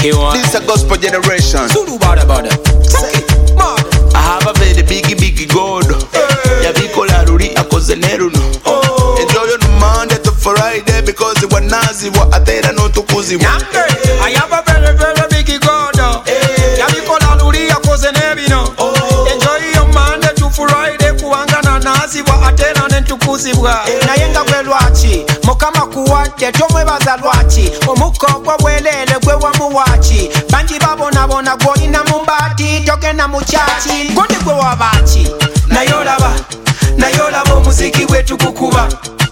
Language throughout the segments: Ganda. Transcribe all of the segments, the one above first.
Mickey one. This a gospel generation. Zulu bada bada. I have a very biggie god. Yabikola ruri akoze neruno. Enjoy your Monday to Friday because it was nazi wa atera no tukuzi wa. I have a very biggie god. Yabikola ruri akoze neruno. Enjoy your Monday to Friday kuangana nazi wa atera no tukuzi wa. Nayenga kwe lwachi mukama kuwadde tomwebaza lwaki omukobwa bwelele gwe wamuwaaki bangi babonabona gwolina mu mbaati togenda mu kyaki godi gwe wabaaki naye olaba omuziki wetu gukuba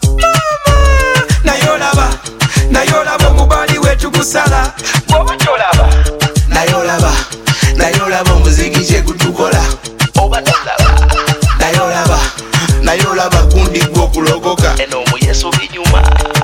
naye olaba omubali wetu gusala bwoba tolaba naye olaba omuziki kyegutukola oba tolaba naye olaba gundi gwokulogoka eno muyesu binyuma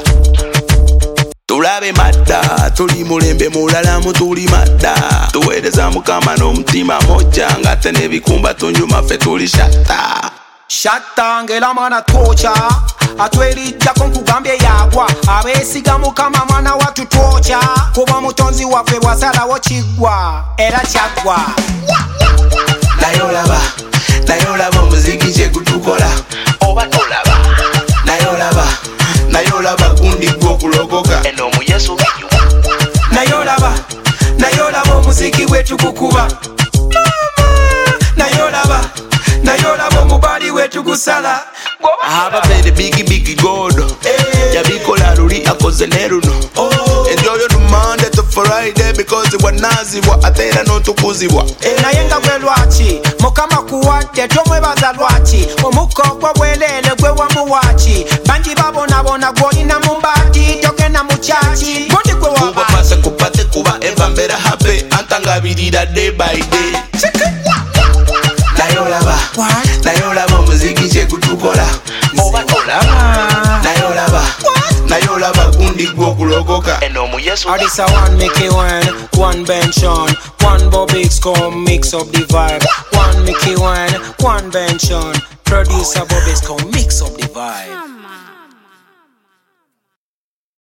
tulabe madda tuli mulembe mulala mutuli madda tuweereza mukama n'omutima moja ngate n'ebikumba tunyuma ffe tuli shatta ngera mwana twoca atwerijjako nkugambye yagwa abeesiga mukama mwana watu twoca kuba mutonzi waffe bwasalawo kiggwa era kyaggwa naye olaba omuziki kyegutukola oba tolaba naye olaba gundi gwokulogoka eno muyesu binyuma naye olaba omuziki wetu gukuba naye olaba omubali wetu gusala I have a very biggie god. Yabikola ruri akoze neruno. Enjoy your Monday to Friday because it was nazi wa atera no tukuzibwa. Nayenga kwe lwachi mukama kuwadde tomwebaza lwaki omukobwa bwelele gwe wamuwaaki bangi babonabona gwolina mu mbaati togenda mu kyaki godi gwe wabaaki kupate kuba eva mbera happy antangabirira day by day naye olaba omuziki kyekutukola oba tolaba naye olaba gundi gwokulogoka eno muyesu Adisa one Mickey one bench on one Bobix come mix up the vibe one Mickey one bench on producer Bobix come mix up the vibe